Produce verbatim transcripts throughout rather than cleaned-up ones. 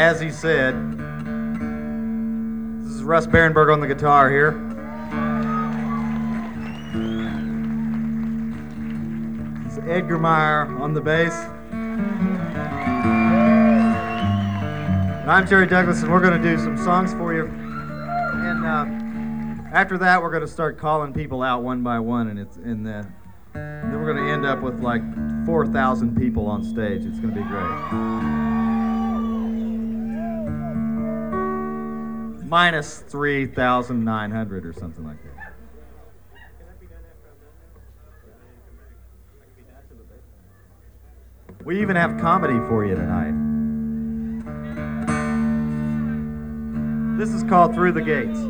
as he said, this is Russ Barenberg on the guitar here. This is Edgar Meyer on the bass. And I'm Terry Douglas, and we're going to do some songs for you. And uh, after that, we're going to start calling people out one by one, and it's in the. Then we're going to end up with like four thousand people on stage. It's going to be great. Minus three thousand nine hundred or something like that. We even have comedy for you tonight. This is called Through the Gates.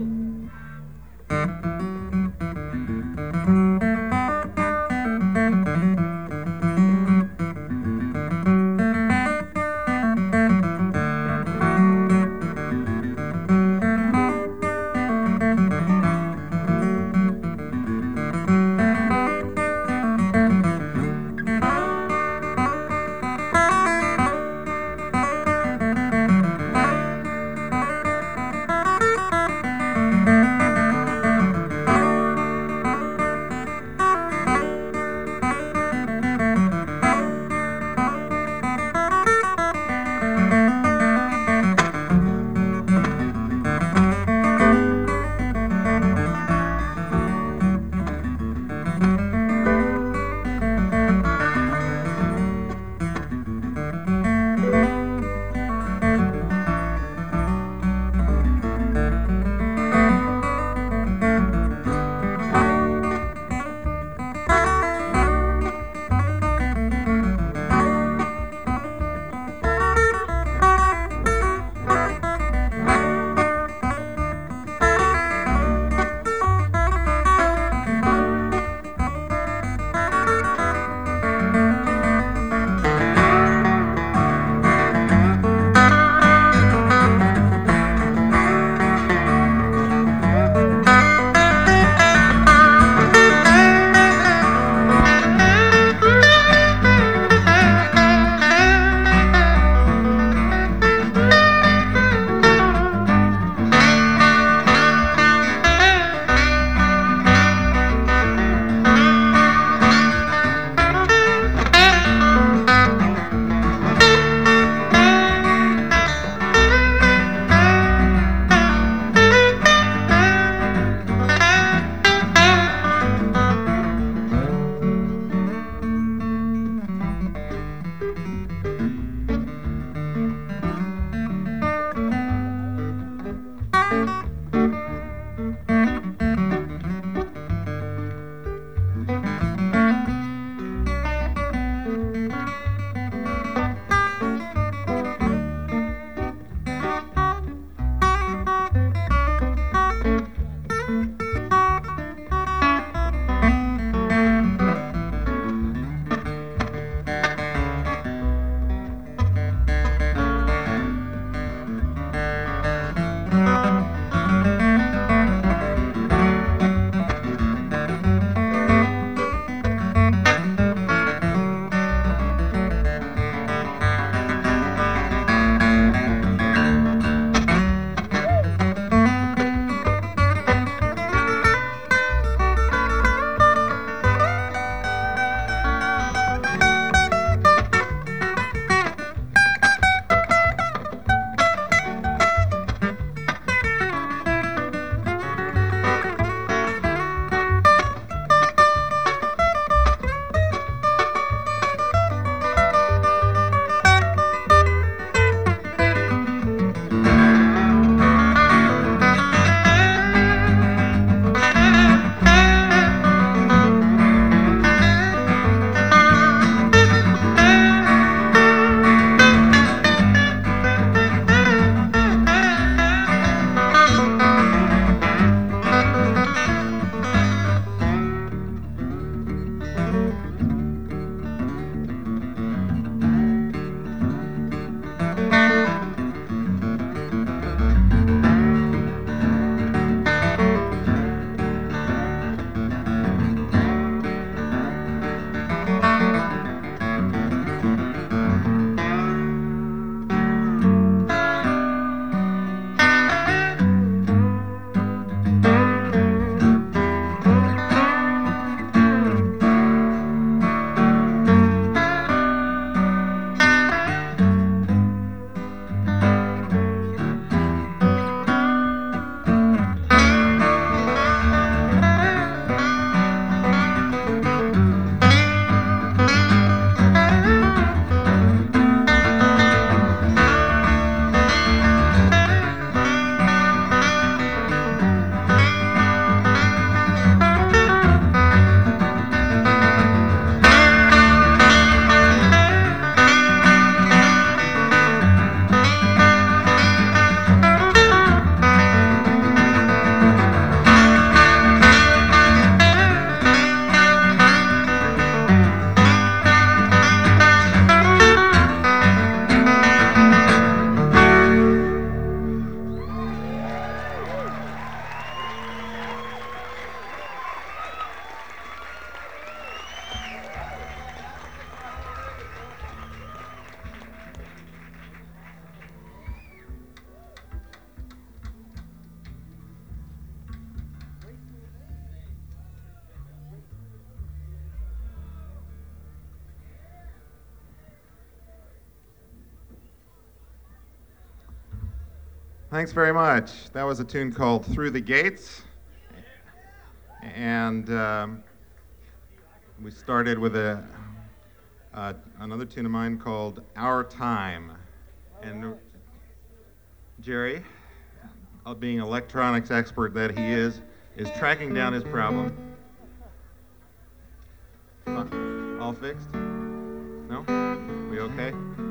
Thanks very much. That was a tune called Through the Gates. And um, we started with a uh, another tune of mine called Our Time. And Jerry, uh, being electronics expert that he is, is tracking down his problem. Uh, all fixed? No? We okay?